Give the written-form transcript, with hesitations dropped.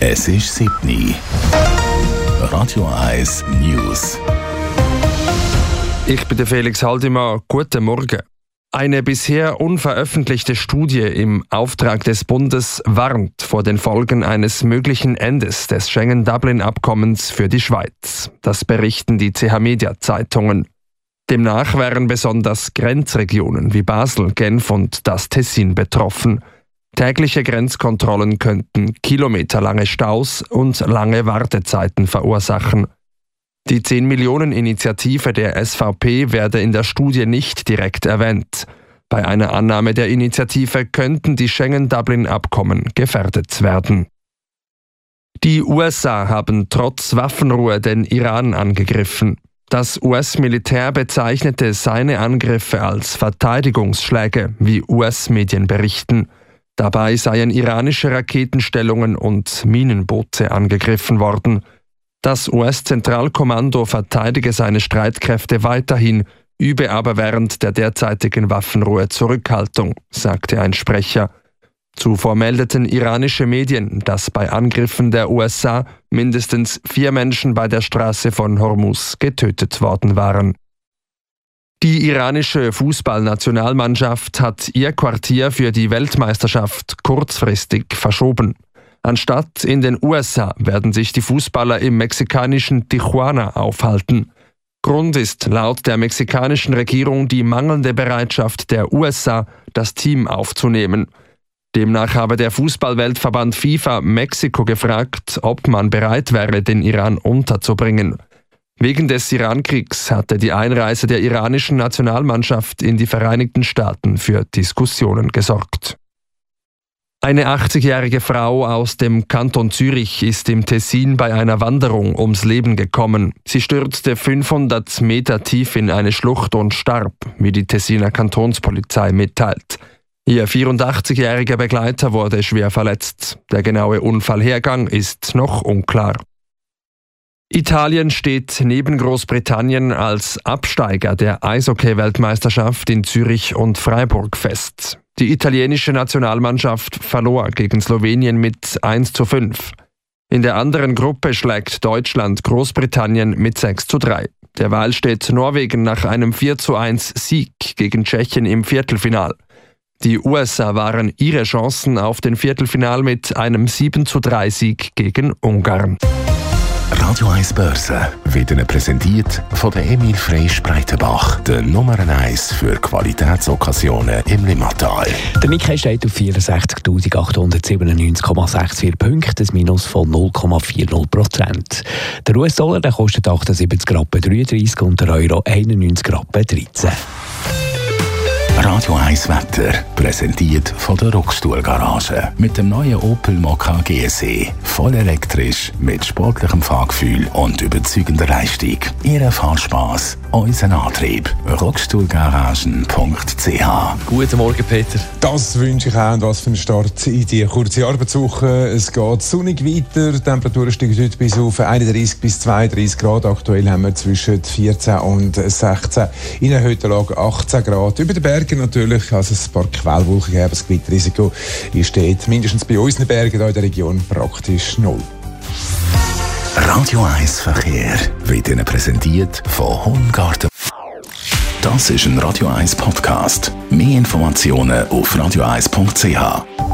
Es ist 7 Radio 1 News. Ich bin der Felix Haldimann. Guten Morgen. Eine bisher unveröffentlichte Studie im Auftrag des Bundes warnt vor den Folgen eines möglichen Endes des Schengen-Dublin-Abkommens für die Schweiz. Das berichten die CH-Media-Zeitungen. Demnach wären besonders Grenzregionen wie Basel, Genf und das Tessin betroffen. Tägliche Grenzkontrollen könnten kilometerlange Staus und lange Wartezeiten verursachen. Die 10-Millionen-Initiative der SVP werde in der Studie nicht direkt erwähnt. Bei einer Annahme der Initiative könnten die Schengen-Dublin-Abkommen gefährdet werden. Die USA haben trotz Waffenruhe den Iran angegriffen. Das US-Militär bezeichnete seine Angriffe als Verteidigungsschläge, wie US-Medien berichten. Dabei seien iranische Raketenstellungen und Minenboote angegriffen worden. Das US-Zentralkommando verteidige seine Streitkräfte weiterhin, übe aber während der derzeitigen Waffenruhe Zurückhaltung, sagte ein Sprecher. Zuvor meldeten iranische Medien, dass bei Angriffen der USA mindestens 4 Menschen bei der Straße von Hormuz getötet worden waren. Die iranische Fußballnationalmannschaft hat ihr Quartier für die Weltmeisterschaft kurzfristig verschoben. Anstatt in den USA werden sich die Fußballer im mexikanischen Tijuana aufhalten. Grund ist laut der mexikanischen Regierung die mangelnde Bereitschaft der USA, das Team aufzunehmen. Demnach habe der Fußballweltverband FIFA Mexiko gefragt, ob man bereit wäre, den Iran unterzubringen. Wegen des Irankriegs hatte die Einreise der iranischen Nationalmannschaft in die Vereinigten Staaten für Diskussionen gesorgt. Eine 80-jährige Frau aus dem Kanton Zürich ist im Tessin bei einer Wanderung ums Leben gekommen. Sie stürzte 500 Meter tief in eine Schlucht und starb, wie die Tessiner Kantonspolizei mitteilt. Ihr 84-jähriger Begleiter wurde schwer verletzt. Der genaue Unfallhergang ist noch unklar. Italien steht neben Großbritannien als Absteiger der Eishockey-Weltmeisterschaft in Zürich und Freiburg fest. Die italienische Nationalmannschaft verlor gegen Slowenien mit 1:5. In der anderen Gruppe schlägt Deutschland Großbritannien mit 6:3. Derweil steht Norwegen nach einem 4:1 Sieg gegen Tschechien im Viertelfinal. Die USA wahren ihre Chancen auf den Viertelfinal mit einem 7:3 Sieg gegen Ungarn. Radio 1 Börse wird Ihnen präsentiert von der Emil Frey Spreitenbach, der Nummer 1 für Qualitätsokkasionen im Limmatal. Der Nikkei steht auf 64.897,64 Punkte, ein Minus von 0,40%. Der US-Dollar kostet 78,33 und der Euro 91,13. Radio 1 Wetter, präsentiert von der Rockstuhl-Garage. Mit dem neuen Opel Mokka GSE. Voll elektrisch, mit sportlichem Fahrgefühl und überzeugender Leistung. Ihr Fahrspass, unser Antrieb. Rockstuhlgaragen.ch. Guten Morgen, Peter. Das wünsche ich auch. Und was für ein Start in die kurze Arbeitswoche. Es geht sonnig weiter. Die Temperaturen steigen heute bis auf 31 bis 32 Grad. Aktuell haben wir zwischen 14 und 16. In der Höhenlage 18 Grad. Über den Bergen natürlich, also ein paar Quellwolken geben. Das Gewitterrisiko steht mindestens bei unseren Bergen hier in der Region praktisch 0. Radio 1 Verkehr wird Ihnen präsentiert von Hohengarten. Das ist ein Radio 1 Podcast. Mehr Informationen auf radio1.ch.